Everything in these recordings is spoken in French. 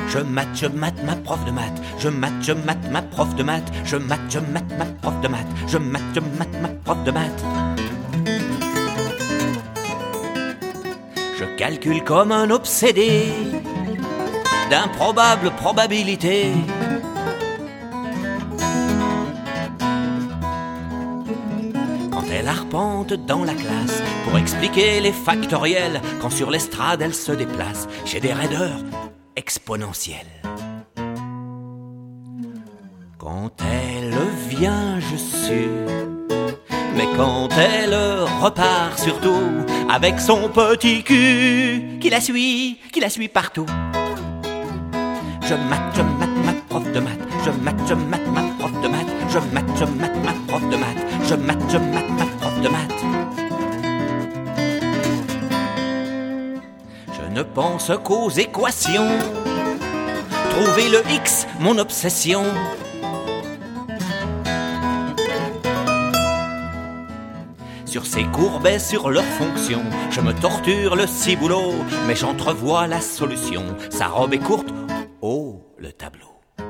Je mate ma prof de maths. Je mate ma prof de maths. Je mate ma prof de maths. Je mate ma prof de maths. Je calcule comme un obsédé d'improbables probabilités. Quand elle arpente dans la classe pour expliquer les factoriels, quand sur l'estrade elle se déplace, j'ai des raideurs exponentielles. Quand elle vient, je sue, mais quand elle repart surtout, avec son petit cul qui la suit partout. Je mate ma prof de maths. Je mate ma prof de maths. Je mate ma prof de maths. Je mate ma prof de maths. Je ne pense qu'aux équations. Trouver le X, mon obsession. Sur ces courbets, sur leurs fonctions, je me torture le ciboulot, mais j'entrevois la solution. Sa robe est courte, oh, le tableau.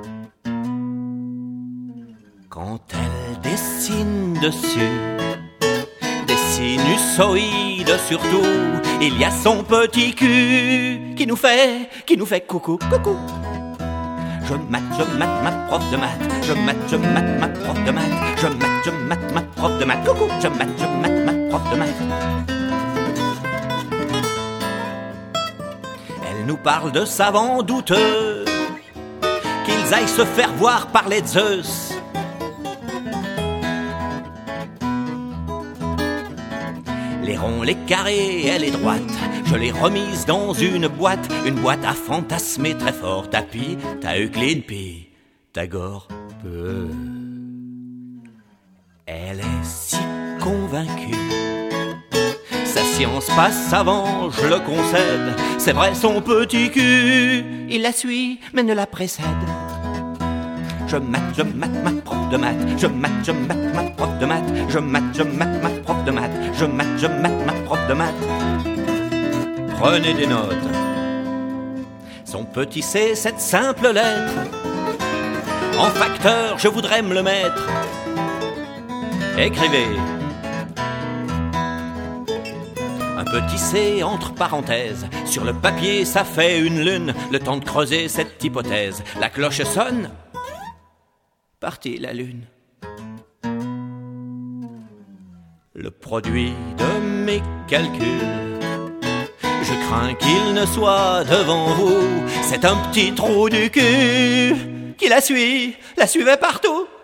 Quand elle dessine dessus des sinusoïdes surtout, il y a son petit cul qui nous fait coucou, coucou. Je mate ma prof de maths. Je mate ma prof de maths. Je mate ma prof de maths. Coucou. Je mate ma prof de maths. Elle nous parle de savants douteux, qu'ils aillent se faire voir par les Zeus. Les ronds, les carrés, elle est droite. Je l'ai remise dans une boîte à fantasmer très fort. Tapis, t'as Euclide, Pythagore, peu. Elle est si convaincue. Sa science passe avant, je le concède. C'est vrai, son petit cul, il la suit, mais ne la précède. Je mate ma prof de maths. Je mate ma prof de maths. Je mate ma prof de maths. Je mate ma prof de maths. Prenez des notes. Son petit C, cette simple lettre. En facteur, je voudrais me le mettre. Écrivez. Un petit C entre parenthèses. Sur le papier, ça fait une lune. Le temps de creuser cette hypothèse. La cloche sonne. Partie la lune. Le produit de mes calculs, je crains qu'il ne soit devant vous. C'est un petit trou du cul qui la suivait partout.